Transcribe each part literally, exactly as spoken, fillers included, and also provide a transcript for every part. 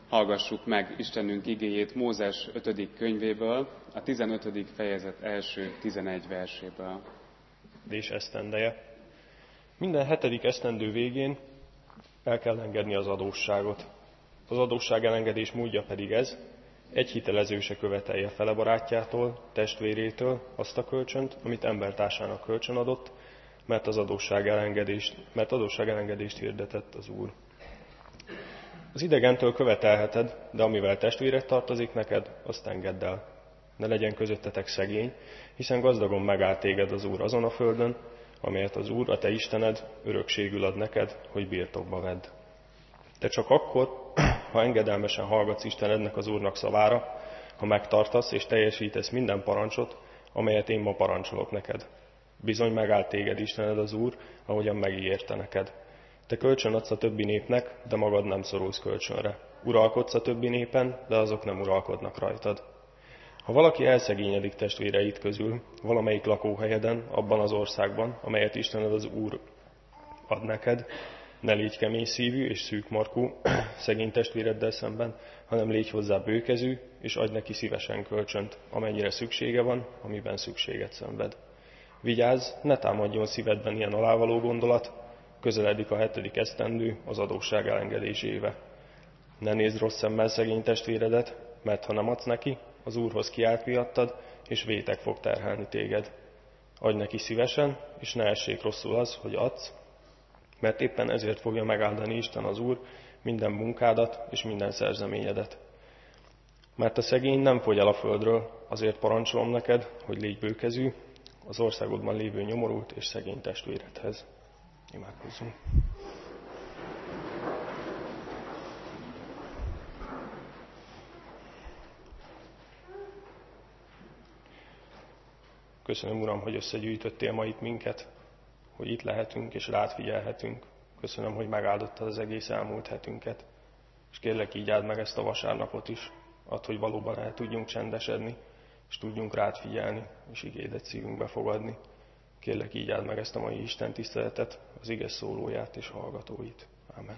Hallgassuk meg Istenünk igéjét Mózes ötödik könyvéből, a tizenötödik fejezet első tizenegy verséből. És esztendeje. Minden hetedik esztendő végén el kell engedni az adósságot. Az adósság elengedés módja pedig ez: egy hitelező se követelje fel a barátjától, testvérétől azt a kölcsönt, amit embertársának kölcsön adott, mert az adósság elengedést, mert adósság elengedést hirdetett az Úr. Az idegentől követelheted, de amivel testvéred tartozik neked, azt engedd el. Ne legyen közöttetek szegény, hiszen gazdagon megáll téged az Úr azon a földön, amelyet az Úr, a te Istened, örökségül ad neked, hogy birtokba vedd. De csak akkor, ha engedelmesen hallgatsz Istenednek, az Úrnak szavára, ha megtartasz és teljesítesz minden parancsot, amelyet én ma parancsolok neked. Bizony megáll téged Istened az Úr, ahogyan megígérte neked. Te kölcsön adsz a többi népnek, de magad nem szorulsz kölcsönre. Uralkodsz a többi népen, de azok nem uralkodnak rajtad. Ha valaki elszegényedik testvéreit közül, valamelyik lakóhelyeden, abban az országban, amelyet Istened az Úr ad neked, ne légy kemény szívű és szűkmarkú szegény testvéreddel szemben, hanem légy hozzá bőkezű, és adj neki szívesen kölcsönt, amennyire szüksége van, amiben szükséget szenved. Vigyázz, ne támadjon szívedben ilyen alávaló gondolat, közeledik a hetedik esztendő, az adósság elengedésébe. Ne nézd rossz szemmel szegény testvéredet, mert ha nem adsz neki, az Úrhoz kiált miattad, és vétek fog terhelni téged. Adj neki szívesen, és ne essék rosszul az, hogy adsz, mert éppen ezért fogja megáldani Isten az Úr minden munkádat és minden szerzeményedet. Mert a szegény nem fogy el a földről, azért parancsolom neked, hogy légy bőkezű az országodban lévő nyomorult és szegény testvéredhez. Imádkozzunk! Köszönöm, Uram, hogy összegyűjtöttél ma itt minket, hogy itt lehetünk és rád figyelhetünk. Köszönöm, hogy megáldottad az egész elmúlt hetünket. És kérlek, így áld meg ezt a vasárnapot is. Add, hogy valóban el tudjunk csendesedni, és tudjunk rád figyelni, és igédet szívünkbe fogadni. Kérlek, így áld meg ezt a mai Isten tiszteletet, az ige szólóját és hallgatóit. Amen.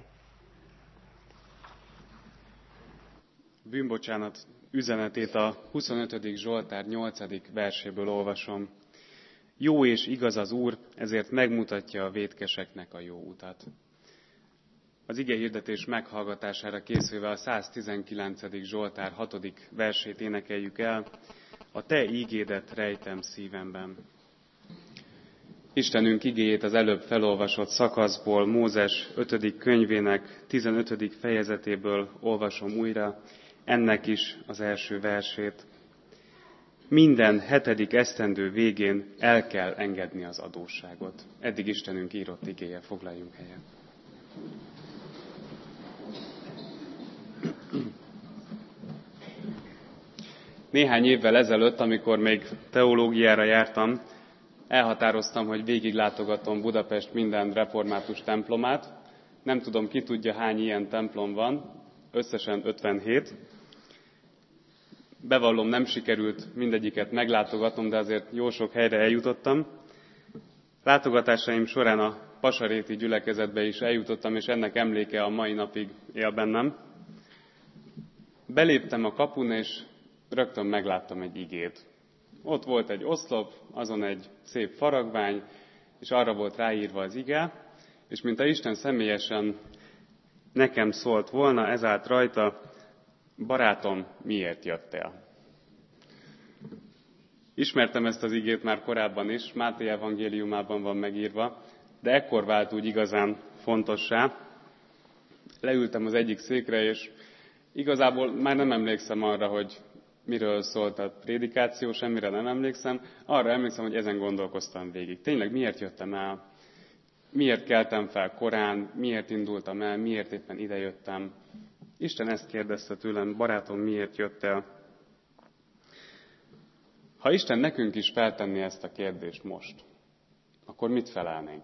Bűnbocsánat üzenetét a huszonötödik Zsoltár nyolcadik verséből olvasom. Jó és igaz az Úr, ezért megmutatja a vétkeseknek a jó utat. Az igehirdetés meghallgatására készülve a száztizenkilencedik Zsoltár hatodik versét énekeljük el. A te ígédet rejtem szívemben. Istenünk igéjét az előbb felolvasott szakaszból, Mózes ötödik könyvének tizenötödik fejezetéből olvasom újra, ennek is az első versét. Minden hetedik esztendő végén el kell engedni az adósságot. Eddig Istenünk írott igéje, foglaljunk helyet. Néhány évvel ezelőtt, amikor még teológiára jártam, elhatároztam, hogy végiglátogatom Budapest minden református templomát. Nem tudom, ki tudja, hány ilyen templom van, összesen ötvenhét. Bevallom, nem sikerült mindegyiket meglátogatnom, de azért jó sok helyre eljutottam. Látogatásaim során a pasaréti gyülekezetbe is eljutottam, és ennek emléke a mai napig él bennem. Beléptem a kapun, és rögtön megláttam egy igét. Ott volt egy oszlop, azon egy szép faragvány, és arra volt ráírva az ige, és mintha Isten személyesen nekem szólt volna, ez állt rajta: barátom, miért jöttél? Ismertem ezt az igét már korábban is, Máté evangéliumában van megírva, de ekkor vált úgy igazán fontossá. Leültem az egyik székre, és igazából már nem emlékszem arra, hogy miről szólt a prédikáció, semmire nem emlékszem. Arra emlékszem, hogy ezen gondolkoztam végig. Tényleg miért jöttem el? Miért keltem fel korán? Miért indultam el? Miért éppen idejöttem? Isten ezt kérdezte tőlem: barátom, miért jöttél? Ha Isten nekünk is feltenné ezt a kérdést most, akkor mit felelnénk?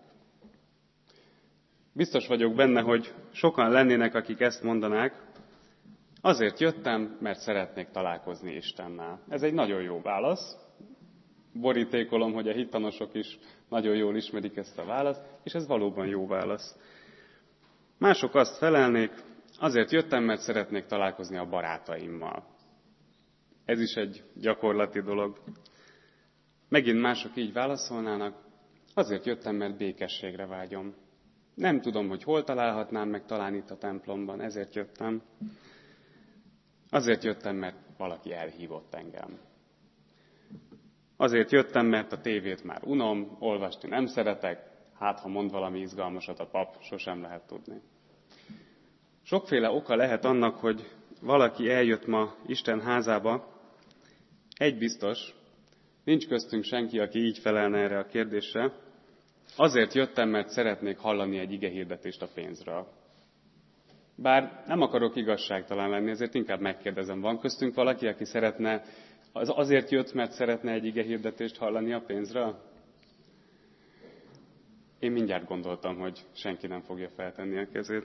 Biztos vagyok benne, hogy sokan lennének, akik ezt mondanák: azért jöttem, mert szeretnék találkozni Istennel. Ez egy nagyon jó válasz. Borítékolom, hogy a hittanosok is nagyon jól ismerik ezt a választ, és ez valóban jó válasz. Mások azt felelnék: Azért jöttem, mert szeretnék találkozni a barátaimmal. Ez is egy gyakorlati dolog. Megint mások így válaszolnának, azért jöttem, mert békességre vágyom. Nem tudom, hogy hol találhatnám meg, talán itt a templomban, ezért jöttem. Azért jöttem, mert valaki elhívott engem. Azért jöttem, mert a tévét már unom, olvasni nem szeretek, hát ha mond valami izgalmasat a pap, sosem lehet tudni. Sokféle oka lehet annak, hogy valaki eljött ma Isten házába. Egy biztos, nincs köztünk senki, aki így felelne erre a kérdésre. Azért jöttem, mert szeretnék hallani egy igehirdetést a pénzről. Bár nem akarok igazságtalan lenni, ezért inkább megkérdezem, van köztünk valaki, aki szeretne, az azért jött, mert szeretne egy igehirdetést hallani a pénzről? Én mindjárt gondoltam, hogy senki nem fogja feltenni a kezét.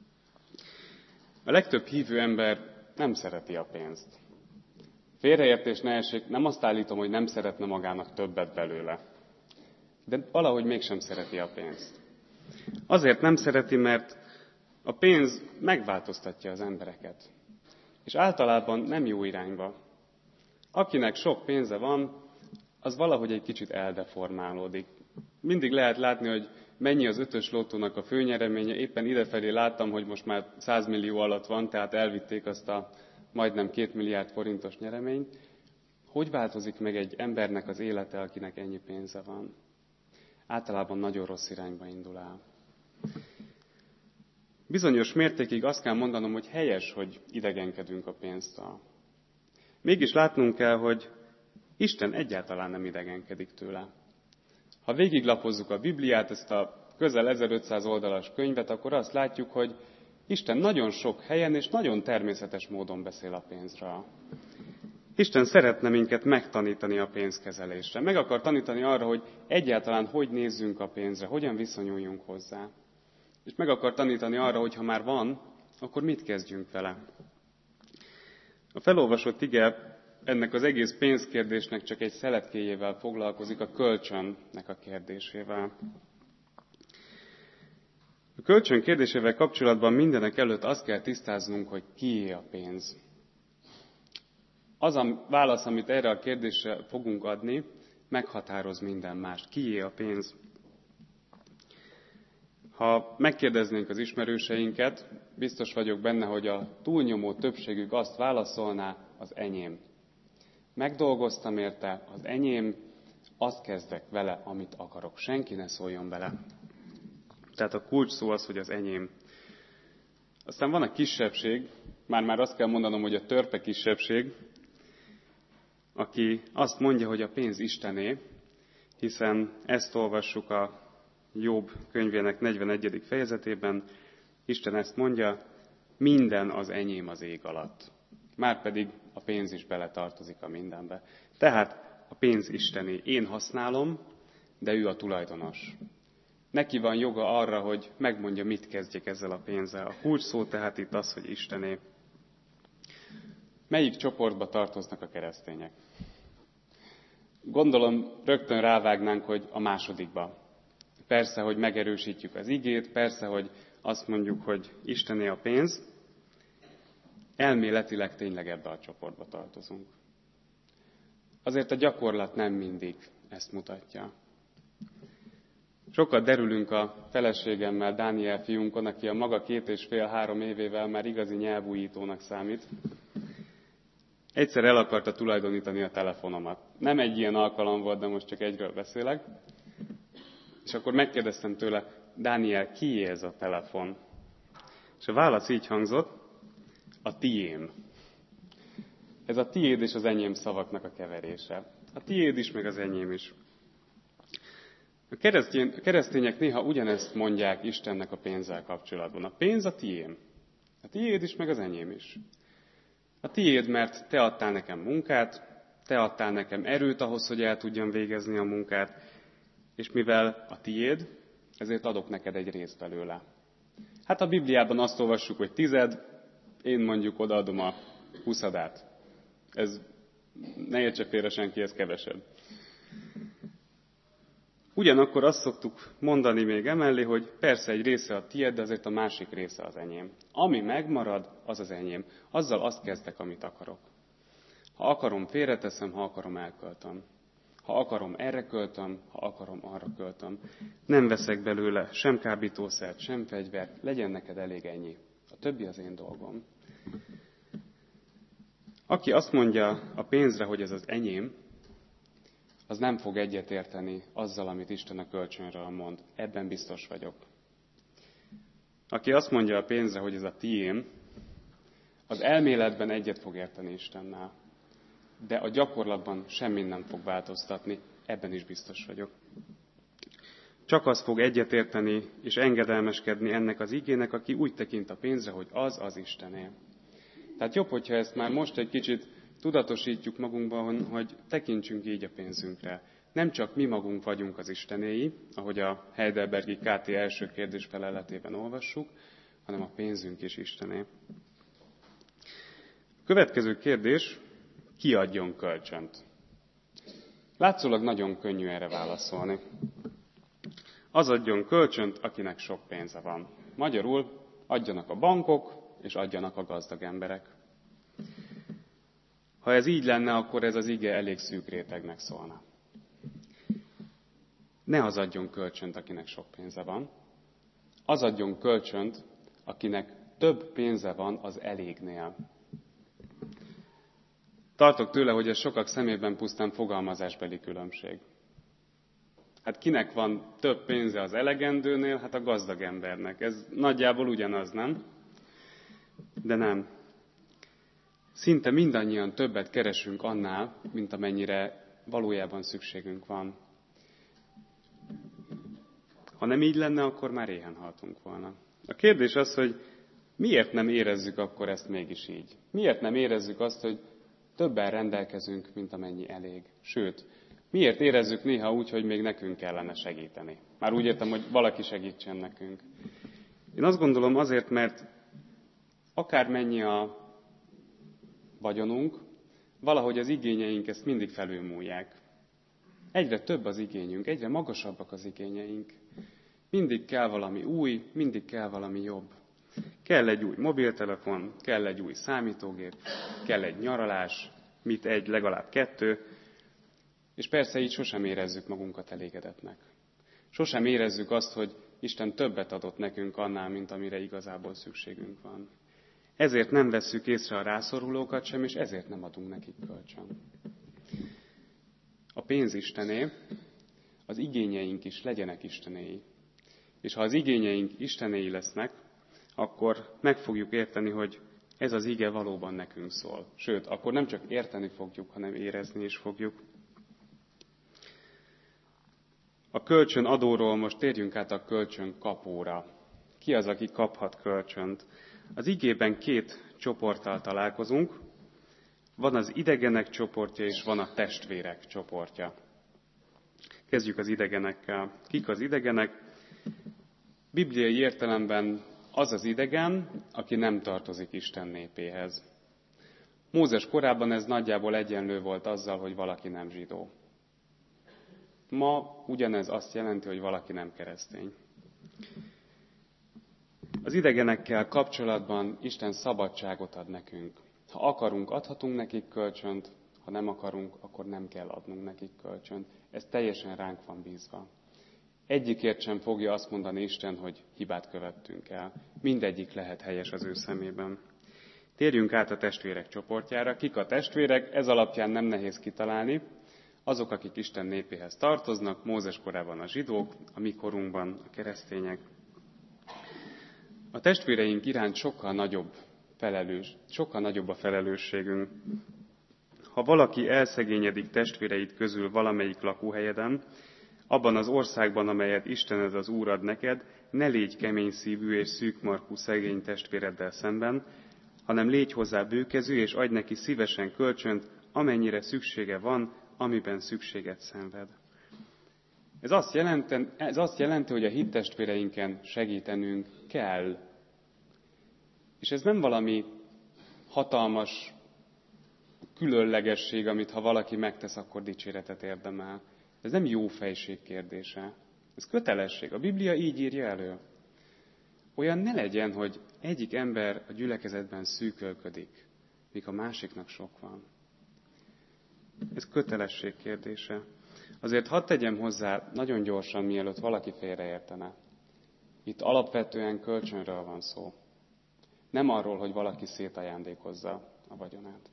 A legtöbb hívő ember nem szereti a pénzt. Félreértés ne essék, nem azt állítom, hogy nem szeretne magának többet belőle. De valahogy mégsem szereti a pénzt. Azért nem szereti, mert a pénz megváltoztatja az embereket. És általában nem jó irányba. Akinek sok pénze van, az valahogy egy kicsit eldeformálódik. Mindig lehet látni, hogy mennyi az ötös lottónak a főnyereménye. Éppen idefelé láttam, hogy most már száz millió alatt van, tehát elvitték azt a majdnem két milliárd forintos nyereményt. Hogy változik meg egy embernek az élete, akinek ennyi pénze van? Általában nagyon rossz irányba indul el. Bizonyos mértékig azt kell mondanom, hogy helyes, hogy idegenkedünk a pénztől. Mégis látnunk kell, hogy Isten egyáltalán nem idegenkedik tőle. Ha végiglapozzuk a Bibliát, ezt a közel ezerötszáz oldalas könyvet, akkor azt látjuk, hogy Isten nagyon sok helyen és nagyon természetes módon beszél a pénzről. Isten szeretne minket megtanítani a pénzkezelésre. Meg akar tanítani arra, hogy egyáltalán hogy nézzünk a pénzre, hogyan viszonyuljunk hozzá. És meg akar tanítani arra, hogy ha már van, akkor mit kezdjünk vele. A felolvasott ige ennek az egész pénzkérdésnek csak egy szeletkéjével foglalkozik, a kölcsönnek a kérdésével. A kölcsön kérdésével kapcsolatban mindenek előtt azt kell tisztáznunk, hogy kié a pénz. Az a válasz, amit erre a kérdésre fogunk adni, meghatároz minden mást. Kié a pénz? Ha megkérdeznénk az ismerőseinket, biztos vagyok benne, hogy a túlnyomó többségük azt válaszolná, az enyém. Megdolgoztam érte, az enyém, azt kezdek vele, amit akarok. Senki ne szóljon bele. Tehát a kulcs szó az, hogy az enyém. Aztán van a kisebbség, már-már azt kell mondanom, hogy a törpe kisebbség, aki azt mondja, hogy a pénz Istené, hiszen ezt olvassuk a Jobb könyvének negyvenegyedik fejezetében. Isten ezt mondja, minden az enyém az ég alatt. Márpedig a pénz is beletartozik a mindenbe. Tehát a pénz Istené. Én használom, de ő a tulajdonos. Neki van joga arra, hogy megmondja, mit kezdjek ezzel a pénzzel. A kulcs szó tehát itt az, hogy Istené. Melyik csoportba tartoznak a keresztények? Gondolom, rögtön rávágnánk, hogy a másodikba. Persze, hogy megerősítjük az igét, persze, hogy azt mondjuk, hogy Istené a pénz. Elméletileg tényleg ebbe a csoportba tartozunk. Azért a gyakorlat nem mindig ezt mutatja. Sokat derülünk a feleségemmel, Dániel fiúnkon, aki a maga két és fél-három évével már igazi nyelvújítónak számít. Egyszer el akarta tulajdonítani a telefonomat. Nem egy ilyen alkalom volt, de most csak egyről beszélek. És akkor megkérdeztem tőle, Dániel, kié ez a telefon? És a válasz így hangzott, a tiém. Ez a tiéd és az enyém szavaknak a keverése. A tiéd is, meg az enyém is. A keresztény, keresztények néha ugyanezt mondják Istennek a pénzzel kapcsolatban. A pénz a tiém. A tiéd is, meg az enyém is. A tiéd, mert te adtál nekem munkát, te adtál nekem erőt ahhoz, hogy el tudjam végezni a munkát, és mivel a tiéd, ezért adok neked egy részt belőle. Hát a Bibliában azt olvassuk, hogy tized, én mondjuk odaadom a huszadát. Ez ne értse félre senki, ez kevesebb. Ugyanakkor azt szoktuk mondani még emellé, hogy persze egy része a tiéd, de azért a másik része az enyém. Ami megmarad, az az enyém. Azzal azt kezdek, amit akarok. Ha akarom, félreteszem, ha akarom, elköltöm. Ha akarom, erre költöm, ha akarom, arra költöm. Nem veszek belőle sem kábítószert, sem fegyvert, legyen neked elég ennyi. A többi az én dolgom. Aki azt mondja a pénzre, hogy ez az enyém, az nem fog egyetérteni azzal, amit Isten a kölcsönről mond. Ebben biztos vagyok. Aki azt mondja a pénzre, hogy ez a tiém, az elméletben egyet fog érteni Istennel. De a gyakorlatban semmit nem fog változtatni, ebben is biztos vagyok. Csak az fog egyetérteni és engedelmeskedni ennek az igének, aki úgy tekint a pénzre, hogy az az Istené. Tehát jobb, hogyha ezt már most egy kicsit tudatosítjuk magunkban, hogy tekintsünk így a pénzünkre. Nem csak mi magunk vagyunk az Istenéi, ahogy a Heidelbergi ká té első kérdés feleletében olvassuk, hanem a pénzünk is Istené. Következő kérdés, ki adjon kölcsönt? Látszólag nagyon könnyű erre válaszolni. Az adjon kölcsönt, akinek sok pénze van. Magyarul adjanak a bankok, és adjanak a gazdag emberek. Ha ez így lenne, akkor ez az ige elég szűk rétegnek szólna. Ne az adjon kölcsönt, akinek sok pénze van. Az adjon kölcsönt, akinek több pénze van az elégnél. Tartok tőle, hogy ez sokak szemében pusztán fogalmazásbeli különbség. Hát kinek van több pénze az elegendőnél? Hát a gazdag embernek. Ez nagyjából ugyanaz, nem? De nem. Szinte mindannyian többet keresünk annál, mint amennyire valójában szükségünk van. Ha nem így lenne, akkor már éhen haltunk volna. A kérdés az, hogy miért nem érezzük akkor ezt mégis így? Miért nem érezzük azt, hogy többen rendelkezünk, mint amennyi elég? Sőt, miért érezzük néha úgy, hogy még nekünk kellene segíteni? Már úgy értem, hogy valaki segítsen nekünk. Én azt gondolom azért, mert akármennyi a vagyonunk, valahogy az igényeink ezt mindig felülmúlják. Egyre több az igényünk, egyre magasabbak az igényeink. Mindig kell valami új, mindig kell valami jobb. Kell egy új mobiltelefon, kell egy új számítógép, kell egy nyaralás, mit egy, legalább kettő, és persze így sosem érezzük magunkat elégedetnek. Sosem érezzük azt, hogy Isten többet adott nekünk annál, mint amire igazából szükségünk van. Ezért nem vesszük észre a rászorulókat sem, és ezért nem adunk nekik kölcsön. A pénz Istené, az igényeink is legyenek Istenéi. És ha az igényeink Istenéi lesznek, akkor meg fogjuk érteni, hogy ez az ige valóban nekünk szól. Sőt, akkor nem csak érteni fogjuk, hanem érezni is fogjuk. A kölcsön adóról most térjünk át a kölcsön kapóra. Ki az, aki kaphat kölcsönt? Az igében két csoporttal találkozunk. Van az idegenek csoportja, és van a testvérek csoportja. Kezdjük az idegenekkel. Kik az idegenek? Bibliai értelemben az az idegen, aki nem tartozik Isten népéhez. Mózes korában ez nagyjából egyenlő volt azzal, hogy valaki nem zsidó. Ma ugyanez azt jelenti, hogy valaki nem keresztény. Az idegenekkel kapcsolatban Isten szabadságot ad nekünk. Ha akarunk, adhatunk nekik kölcsönt, ha nem akarunk, akkor nem kell adnunk nekik kölcsönt. Ez teljesen ránk van bízva. Egyikért sem fogja azt mondani Isten, hogy hibát követtünk el. Mindegyik lehet helyes az ő szemében. Térjünk át a testvérek csoportjára. Kik a testvérek? Ez alapján nem nehéz kitalálni. Azok, akik Isten népéhez tartoznak, Mózes korában a zsidók, a mi korunkban a keresztények. A testvéreink iránt sokkal nagyobb, felelős, sokkal nagyobb a felelősségünk. Ha valaki elszegényedik testvéreid közül valamelyik lakóhelyeden, abban az országban, amelyet Istened az Úr ad neked, ne légy kemény szívű és szűkmarkú szegény testvéreddel szemben, hanem légy hozzá bőkezű, és adj neki szívesen kölcsönt, amennyire szüksége van, amiben szükséget szenved. Ez azt jelenti, ez azt jelenti, hogy a hittestvéreinken segítenünk kell. És ez nem valami hatalmas különlegesség, amit ha valaki megtesz, akkor dicséretet érdemel. Ez nem jó fejség kérdése. Ez kötelesség. A Biblia így írja elő. Olyan ne legyen, hogy egyik ember a gyülekezetben szűkölködik, míg a másiknak sok van. Ez kötelesség kérdése. Azért hadd tegyem hozzá nagyon gyorsan, mielőtt valaki félreértene. Itt alapvetően kölcsönről van szó. Nem arról, hogy valaki szétajándékozza a vagyonát.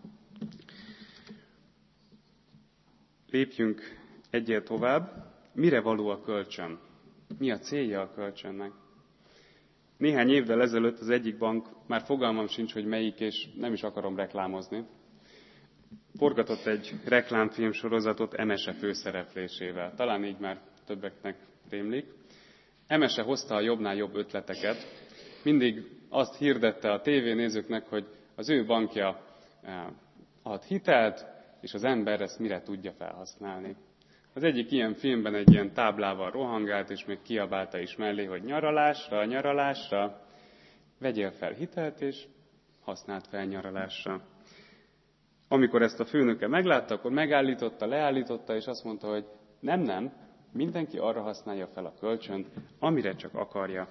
Lépjünk egyel tovább. Mire való a kölcsön? Mi a célja a kölcsönnek? Néhány évvel ezelőtt az egyik bank, már fogalmam sincs, hogy melyik, és nem is akarom reklámozni, forgatott egy reklámfilm sorozatot Emese főszereplésével. Talán így már többeknek rémlik. Emese hozta a jobbnál jobb ötleteket. Mindig azt hirdette a tévénézőknek, hogy az ő bankja ad hitelt, és az ember ezt mire tudja felhasználni. Az egyik ilyen filmben egy ilyen táblával rohangált, és még kiabálta is mellé, hogy nyaralásra, nyaralásra, vegyél fel hitelt, és használt fel nyaralásra. Amikor ezt a főnöke meglátta, akkor megállította, leállította, és azt mondta, hogy nem, nem, mindenki arra használja fel a kölcsönt, amire csak akarja.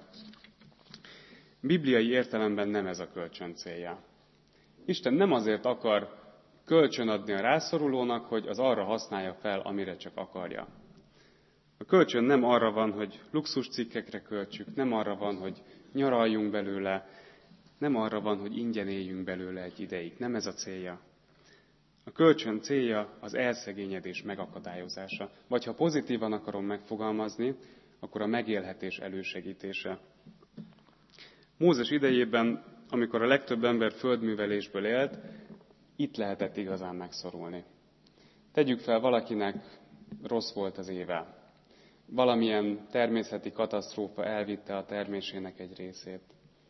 Bibliai értelemben nem ez a kölcsön célja. Isten nem azért akar kölcsön adni a rászorulónak, hogy az arra használja fel, amire csak akarja. A kölcsön nem arra van, hogy luxus cikkekre költsük, nem arra van, hogy nyaraljunk belőle, nem arra van, hogy ingyen éljünk belőle egy ideig. Nem ez a célja. A kölcsön célja az elszegényedés megakadályozása. Vagy ha pozitívan akarom megfogalmazni, akkor a megélhetés elősegítése. Mózes idejében, amikor a legtöbb ember földművelésből élt, itt lehetett igazán megszorulni. Tegyük fel, valakinek rossz volt az éve. Valamilyen természeti katasztrófa elvitte a termésének egy részét.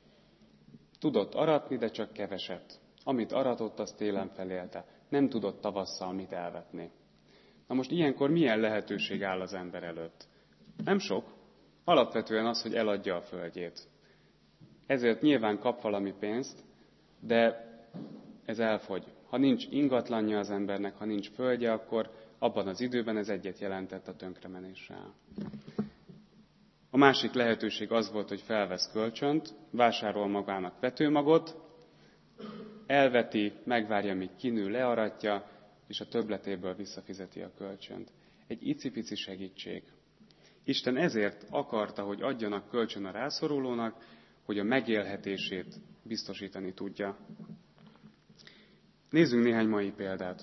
Tudott aratni, de csak keveset. Amit aratott, azt télen felélte. Nem tudott tavasszal mit elvetni. Na most ilyenkor milyen lehetőség áll az ember előtt? Nem sok. Alapvetően az, hogy eladja a földjét. Ezért nyilván kap valami pénzt, de ez elfogy. Ha nincs ingatlanja az embernek, ha nincs földje, akkor abban az időben ez egyet jelentett a tönkremenéssel. A másik lehetőség az volt, hogy felvesz kölcsönt, vásárol magának vetőmagot, elveti, megvárja, míg kinő, learatja, és a többletéből visszafizeti a kölcsönt. Egy icipici segítség. Isten ezért akarta, hogy adjanak kölcsön a rászorulónak, hogy a megélhetését biztosítani tudja. Nézzünk néhány mai példát.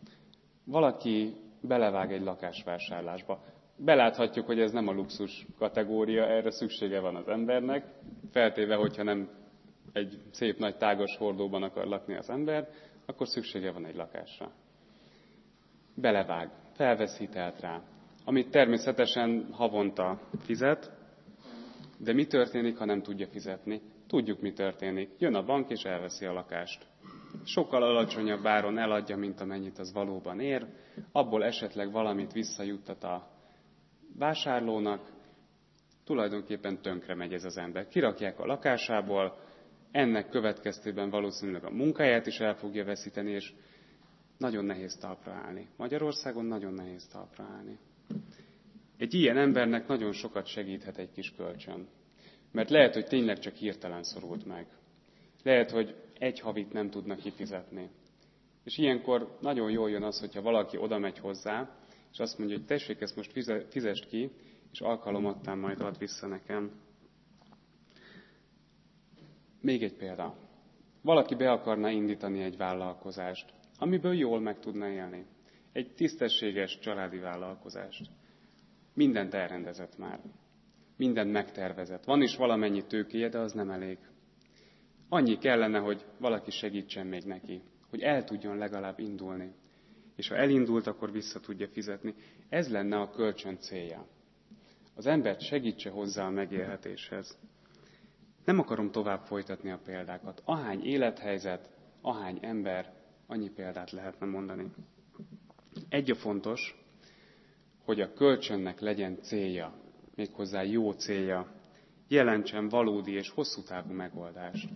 Valaki belevág egy lakásvásárlásba. Beláthatjuk, hogy ez nem a luxus kategória, erre szüksége van az embernek, feltéve, hogyha nem egy szép nagy tágas hordóban akar lakni az ember, akkor szüksége van egy lakásra. Belevág, felvesz hitelt rá, amit természetesen havonta fizet, de mi történik, ha nem tudja fizetni? Tudjuk, mi történik. Jön a bank és elveszi a lakást. Sokkal alacsonyabb áron eladja, mint amennyit az valóban ér, abból esetleg valamit visszajuttat a vásárlónak, tulajdonképpen tönkre megy ez az ember. Kirakják a lakásából, ennek következtében valószínűleg a munkáját is el fogja veszíteni, és nagyon nehéz talpra állni. Magyarországon nagyon nehéz talpra állni. Egy ilyen embernek nagyon sokat segíthet egy kis kölcsön. Mert lehet, hogy tényleg csak hirtelen szorult meg. Lehet, hogy egy havit nem tudnak kifizetni. És ilyenkor nagyon jól jön az, hogyha valaki oda megy hozzá, és azt mondja, hogy tessék, ezt most fizest ki, és alkalomattán majd ad vissza nekem. Még egy példa. Valaki be akarna indítani egy vállalkozást, amiből jól meg tudna élni. Egy tisztességes családi vállalkozást. Mindent elrendezett már. Mindent megtervezett. Van is valamennyi tőkéje, de az nem elég. Annyi kellene, hogy valaki segítsen még neki, hogy el tudjon legalább indulni. És ha elindult, akkor vissza tudja fizetni. Ez lenne a kölcsön célja. Az embert segítse hozzá a megélhetéshez. Nem akarom tovább folytatni a példákat. Ahány élethelyzet, ahány ember, annyi példát lehetne mondani. Egy a fontos, hogy a kölcsönnek legyen célja, méghozzá jó célja, jelentsen valódi és hosszú távú megoldást.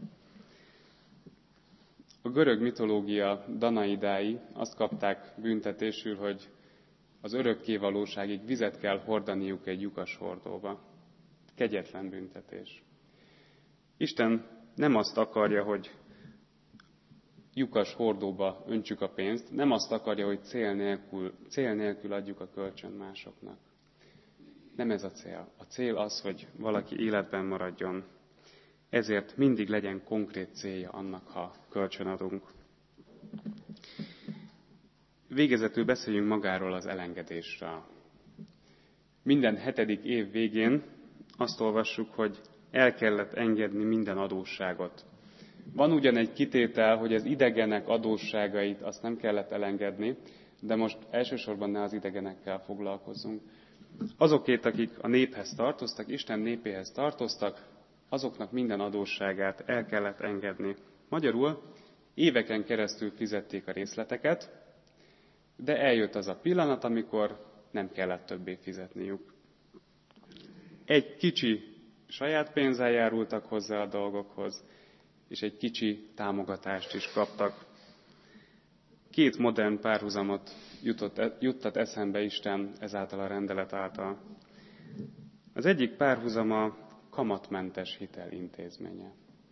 A görög mitológia danaidái azt kapták büntetésül, hogy az örökké valóságig vizet kell hordaniuk egy lyukas hordóba. Kegyetlen büntetés. Isten nem azt akarja, hogy lyukas hordóba öntsük a pénzt, nem azt akarja, hogy cél nélkül, cél nélkül adjuk a kölcsön másoknak. Nem ez a cél. A cél az, hogy valaki életben maradjon. Ezért mindig legyen konkrét célja annak, ha kölcsön adunk. Végezetül beszéljünk magáról az elengedésről. Minden hetedik év végén azt olvassuk, hogy el kellett engedni minden adósságot. Van ugyan egy kitétel, hogy az idegenek adósságait azt nem kellett elengedni, de most elsősorban ne az idegenekkel foglalkozzunk. Azokét, akik a néphez tartoztak, Isten népéhez tartoztak, azoknak minden adósságát el kellett engedni. Magyarul éveken keresztül fizették a részleteket, de eljött az a pillanat, amikor nem kellett többé fizetniük. Egy kicsi saját pénzzel járultak hozzá a dolgokhoz, és egy kicsi támogatást is kaptak. Két modern párhuzamot jutott, juttat eszembe Isten ezáltal a rendelet által. Az egyik párhuzam a kamatmentes hitel intézménye.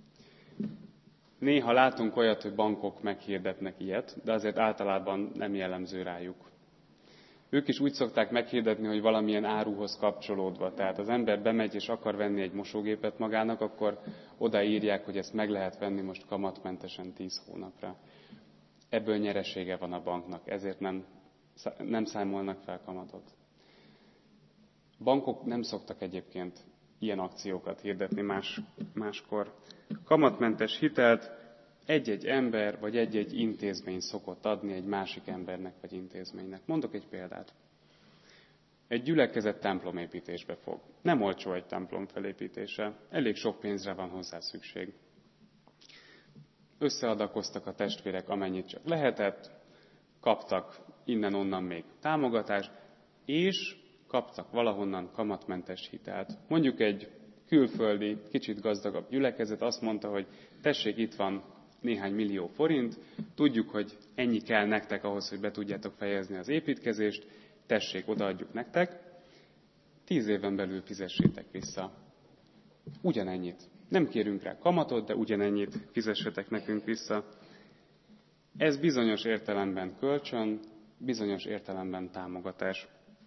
Néha látunk olyat, hogy bankok meghirdetnek ilyet, de azért általában nem jellemző rájuk. Ők is úgy szokták meghirdetni, hogy valamilyen áruhoz kapcsolódva. Tehát az ember bemegy és akar venni egy mosógépet magának, akkor odaírják, hogy ezt meg lehet venni most kamatmentesen tíz hónapra. Ebből nyeresége van a banknak, ezért nem, nem számolnak fel kamatot. Bankok nem szoktak egyébként ilyen akciókat hirdetni más, máskor. Kamatmentes hitelt egy-egy ember vagy egy-egy intézmény szokott adni egy másik embernek vagy intézménynek. Mondok egy példát. Egy gyülekezet templomépítésbe fog. Nem olcsó egy templom felépítése, elég sok pénzre van hozzá szükség. Összeadakoztak a testvérek, amennyit csak lehetett, kaptak innen-onnan még támogatást, és kaptak valahonnan kamatmentes hitelt. Mondjuk egy külföldi, kicsit gazdagabb gyülekezet azt mondta, hogy tessék, itt van néhány millió forint, tudjuk, hogy ennyi kell nektek ahhoz, hogy be tudjátok fejezni az építkezést, tessék, odaadjuk nektek, tíz éven belül fizessétek vissza. Ugyanennyit. Nem kérünk rá kamatot, de ugyanennyit fizessetek nekünk vissza. Ez bizonyos értelemben kölcsön, bizonyos értelemben támogatás.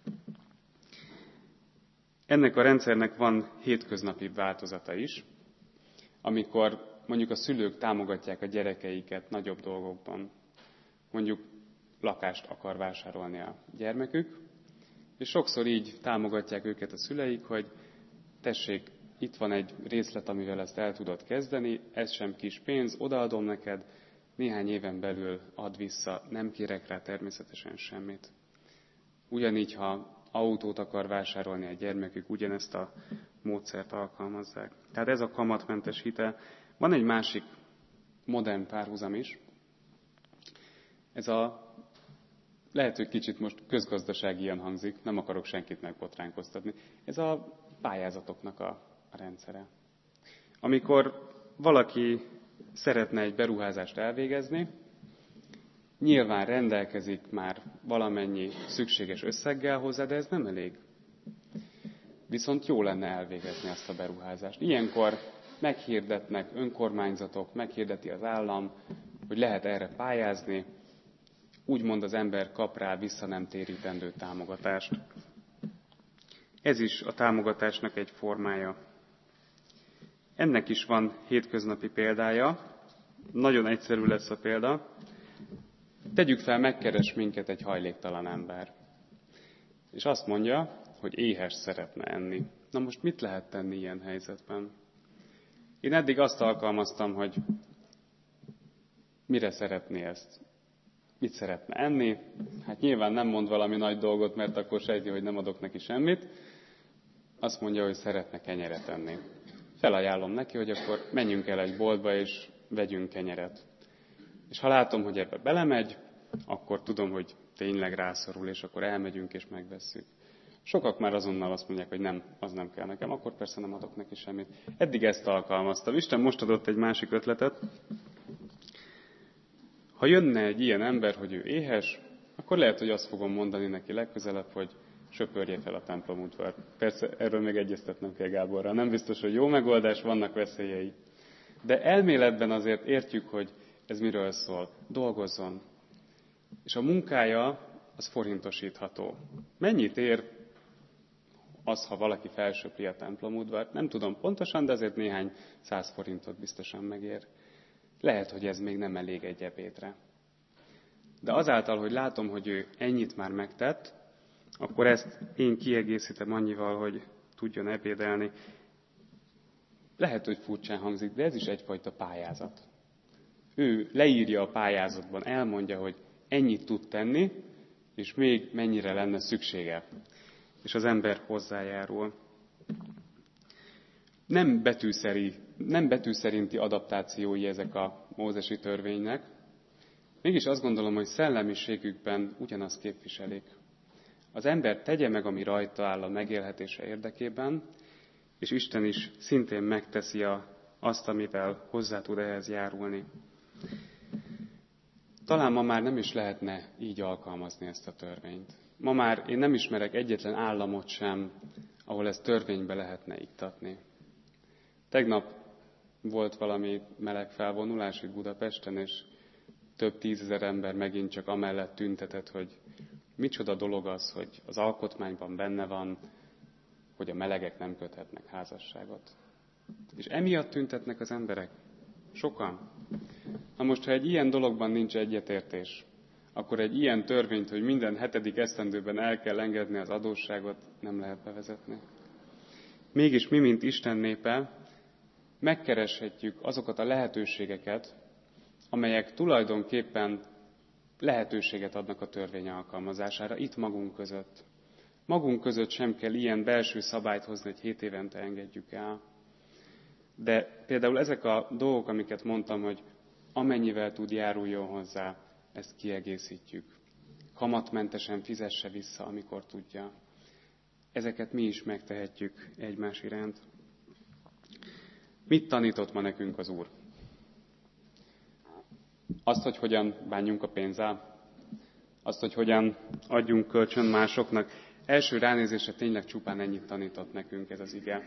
Ennek a rendszernek van hétköznapi változata is, amikor mondjuk a szülők támogatják a gyerekeiket nagyobb dolgokban. Mondjuk lakást akar vásárolni a gyermekük, és sokszor így támogatják őket a szüleik, hogy tessék, itt van egy részlet, amivel ezt el tudod kezdeni, ez sem kis pénz, odaadom neked, néhány éven belül add vissza, nem kérek rá természetesen semmit. Ugyanígy, ha autót akar vásárolni a gyermekük, ugyanezt a módszert alkalmazzák. Tehát ez a kamatmentes hitel. Van egy másik modern párhuzam is. Ez a, lehet, hogy kicsit most közgazdasági ilyen hangzik, nem akarok senkit megbotránkoztatni. Ez a pályázatoknak a, a rendszere. Amikor valaki szeretne egy beruházást elvégezni, nyilván rendelkezik már valamennyi szükséges összeggel hozzá, de ez nem elég. Viszont jó lenne elvégezni azt a beruházást. Ilyenkor meghirdetnek önkormányzatok, meghirdeti az állam, hogy lehet erre pályázni, úgymond az ember kap rá vissza nem térítendő támogatást. Ez is a támogatásnak egy formája. Ennek is van hétköznapi példája, nagyon egyszerű lesz a példa. Tegyük fel, megkeres minket egy hajléktalan ember, és azt mondja, hogy éhes szeretne enni. Na most mit lehet tenni ilyen helyzetben? Én eddig azt alkalmaztam, hogy mire szeretné ezt? Mit szeretne enni? Hát nyilván nem mond valami nagy dolgot, mert akkor sejti, hogy nem adok neki semmit. Azt mondja, hogy szeretne kenyeret enni. Felajánlom neki, hogy akkor menjünk el egy boltba, és vegyünk kenyeret. És ha látom, hogy ebbe belemegy, akkor tudom, hogy tényleg rászorul, és akkor elmegyünk és megvesszük. Sokak már azonnal azt mondják, hogy nem, az nem kell nekem, akkor persze nem adok neki semmit. Eddig ezt alkalmaztam. Isten most adott egy másik ötletet. Ha jönne egy ilyen ember, hogy ő éhes, akkor akkor lehet, hogy azt fogom mondani neki legközelebb, hogy söpörje fel a templom udvart. Persze erről még egyeztetnem kell Gáborral. Nem biztos, hogy jó megoldás, vannak veszélyei. De elméletben azért értjük, hogy ez miről szól. Dolgozzon. És a munkája az forintosítható. Mennyit ér az, ha valaki felsöpri a templom udvart? Nem tudom pontosan, de azért néhány száz forintot biztosan megér. Lehet, hogy ez még nem elég egy ebédre. De azáltal, hogy látom, hogy ő ennyit már megtett, akkor ezt én kiegészítem annyival, hogy tudjon ebédelni. Lehet, hogy furcsán hangzik, de ez is egyfajta pályázat. Ő leírja a pályázatban, elmondja, hogy ennyit tud tenni, és még mennyire lenne szüksége. És az ember hozzájárul. Nem betűszeri, nem betűszerinti adaptációi ezek a mózesi törvénynek, mégis azt gondolom, hogy szellemiségükben ugyanazt képviselik. Az ember tegye meg, ami rajta áll a megélhetése érdekében, és Isten is szintén megteszi a, azt, amivel hozzá tud ehhez járulni. Talán ma már nem is lehetne így alkalmazni ezt a törvényt. Ma már én nem ismerek egyetlen államot sem, ahol ezt törvénybe lehetne iktatni. Tegnap volt valami meleg felvonulás itt Budapesten, és több tízezer ember megint csak amellett tüntetett, hogy micsoda dolog az, hogy az alkotmányban benne van, hogy a melegek nem köthetnek házasságot. És emiatt tüntetnek az emberek? Sokan. Na most, ha egy ilyen dologban nincs egyetértés, akkor egy ilyen törvényt, hogy minden hetedik esztendőben el kell engedni az adósságot, nem lehet bevezetni. Mégis mi, mint Isten népe, megkereshetjük azokat a lehetőségeket, amelyek tulajdonképpen lehetőséget adnak a törvény alkalmazására, itt magunk között. Magunk között sem kell ilyen belső szabályt hozni, hogy hét évente engedjük el. De például ezek a dolgok, amiket mondtam, hogy amennyivel tud, járuljon hozzá, ezt kiegészítjük. Kamatmentesen fizesse vissza, amikor tudja. Ezeket mi is megtehetjük egymás iránt. Mit tanított ma nekünk az Úr? Azt, hogy hogyan bánjunk a pénzzel? Azt, hogy hogyan adjunk kölcsön másoknak? Első ránézésre tényleg csupán ennyit tanított nekünk ez az ige.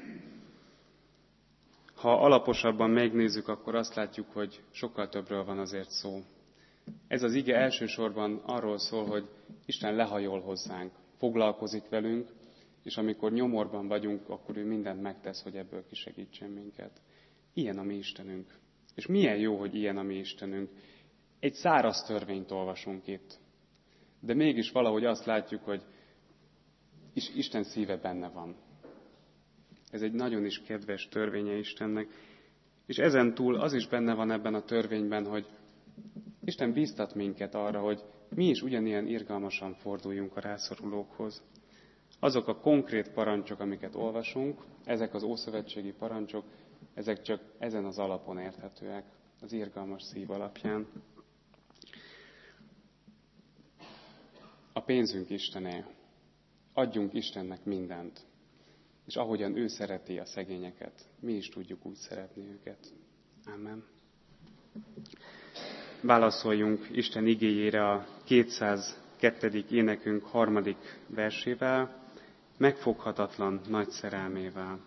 Ha alaposabban megnézzük, akkor azt látjuk, hogy sokkal többről van azért szó. Ez az ige elsősorban arról szól, hogy Isten lehajol hozzánk, foglalkozik velünk, és amikor nyomorban vagyunk, akkor ő mindent megtesz, hogy ebből kisegítsen minket. Ilyen a mi Istenünk. És milyen jó, hogy ilyen a mi Istenünk. Egy száraz törvényt olvasunk itt. De mégis valahogy azt látjuk, hogy Isten szíve benne van. Ez egy nagyon is kedves törvénye Istennek. És ezen túl az is benne van ebben a törvényben, hogy Isten bíztat minket arra, hogy mi is ugyanilyen irgalmasan forduljunk a rászorulókhoz. Azok a konkrét parancsok, amiket olvasunk, ezek az ószövetségi parancsok, ezek csak ezen az alapon érthetőek, az irgalmas szív alapján. A pénzünk Istené. Adjunk Istennek mindent. És ahogyan ő szereti a szegényeket, mi is tudjuk úgy szeretni őket. Amen. Válaszoljunk Isten igéjére a kétszázkettő. énekünk harmadik versével, megfoghatatlan nagy szerelmével.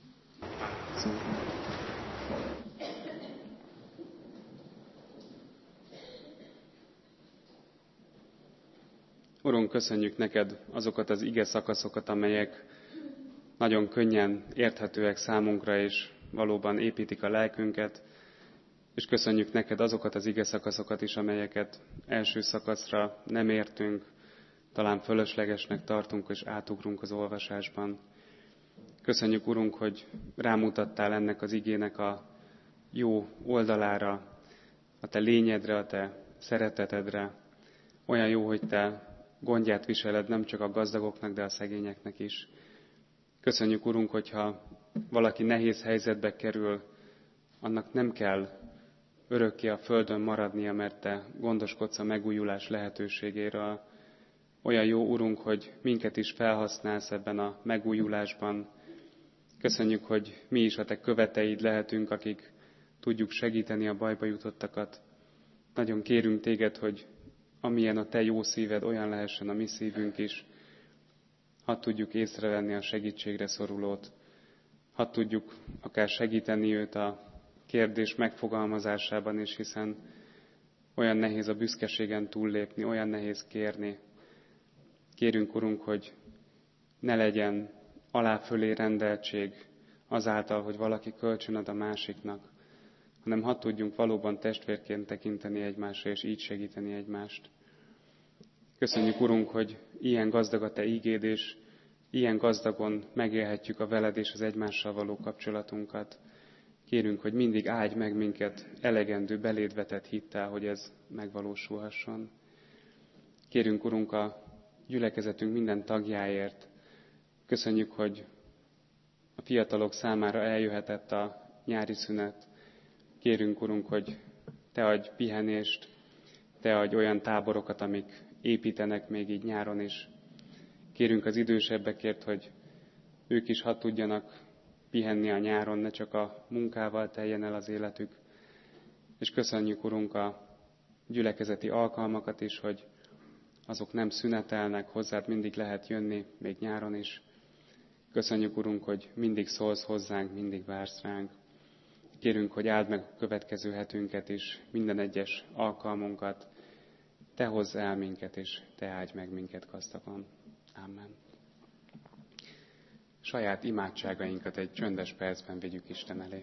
Urunk, köszönjük neked azokat az ige szakaszokat, amelyek nagyon könnyen érthetőek számunkra, és valóban építik a lelkünket, és köszönjük neked azokat az ige szakaszokat is, amelyeket első szakaszra nem értünk, talán fölöslegesnek tartunk, és átugrunk az olvasásban. Köszönjük, Urunk, hogy rámutattál ennek az igének a jó oldalára, a te lényedre, a te szeretetedre. Olyan jó, hogy te gondját viseled nem csak a gazdagoknak, de a szegényeknek is. Köszönjük, Urunk, hogyha valaki nehéz helyzetbe kerül, annak nem kell örökké a földön maradnia, mert te gondoskodsz a megújulás lehetőségéről. Olyan jó, Urunk, hogy minket is felhasználsz ebben a megújulásban. Köszönjük, hogy mi is a te követeid lehetünk, akik tudjuk segíteni a bajba jutottakat. Nagyon kérünk téged, hogy amilyen a Te jó szíved, olyan lehessen a mi szívünk is. Hadd tudjuk észrevenni a segítségre szorulót, hadd tudjuk akár segíteni őt a kérdés megfogalmazásában is, hiszen olyan nehéz a büszkeségen túllépni, olyan nehéz kérni. Kérünk, Urunk, hogy ne legyen alá-fölé rendeltség azáltal, hogy valaki kölcsön ad a másiknak, hanem hadd tudjunk valóban testvérként tekinteni egymásra, és így segíteni egymást. Köszönjük, Urunk, hogy ilyen gazdag a Te ígéd, és ilyen gazdagon megélhetjük a veled és az egymással való kapcsolatunkat. Kérünk, hogy mindig áldj meg minket elegendő beléd vetett hittel, hogy ez megvalósulhasson. Kérünk, Urunk, a gyülekezetünk minden tagjáért. Köszönjük, hogy a fiatalok számára eljöhetett a nyári szünet. Kérünk, Urunk, hogy Te adj pihenést, Te adj olyan táborokat, amik építenek még így nyáron is. Kérünk az idősebbekért, hogy ők is hadd tudjanak pihenni a nyáron, ne csak a munkával teljen el az életük. És köszönjük, Urunk, a gyülekezeti alkalmakat is, hogy azok nem szünetelnek, hozzád mindig lehet jönni, még nyáron is. Köszönjük, Urunk, hogy mindig szólsz hozzánk, mindig vársz ránk. Kérünk, hogy áld meg a következő hetünket is, minden egyes alkalmunkat. Te hozz el minket, és Te áldj meg minket gazdagon. Amen. Saját imádságainkat egy csöndes percben vigyük Isten elé.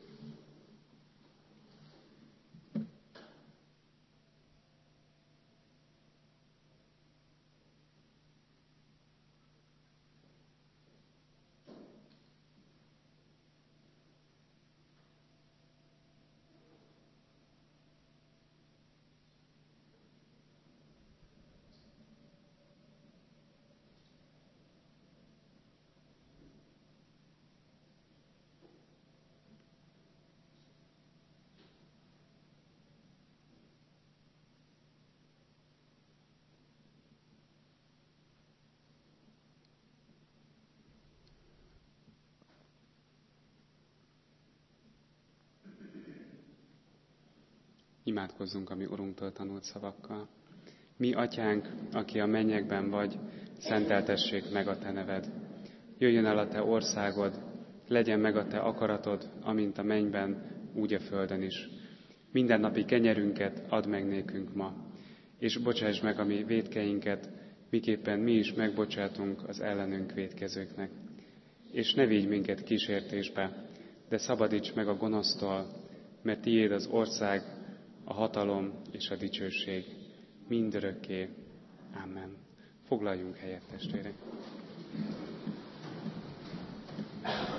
Imádkozzunk a mi Urunktól tanult szavakkal. Mi, Atyánk, aki a mennyekben vagy, szenteltessék meg a Te neved. Jöjjön el a Te országod, legyen meg a Te akaratod, amint a mennyben, úgy a földön is. Mindennapi kenyerünket add meg nékünk ma, és bocsáss meg a mi vétkeinket, miképpen mi is megbocsátunk az ellenünk vétkezőknek. És ne vigy minket kísértésbe, de szabadíts meg a gonosztól, mert tiéd az ország, a hatalom és a dicsőség mindörökké. Amen. Foglaljunk helyet, testvérek!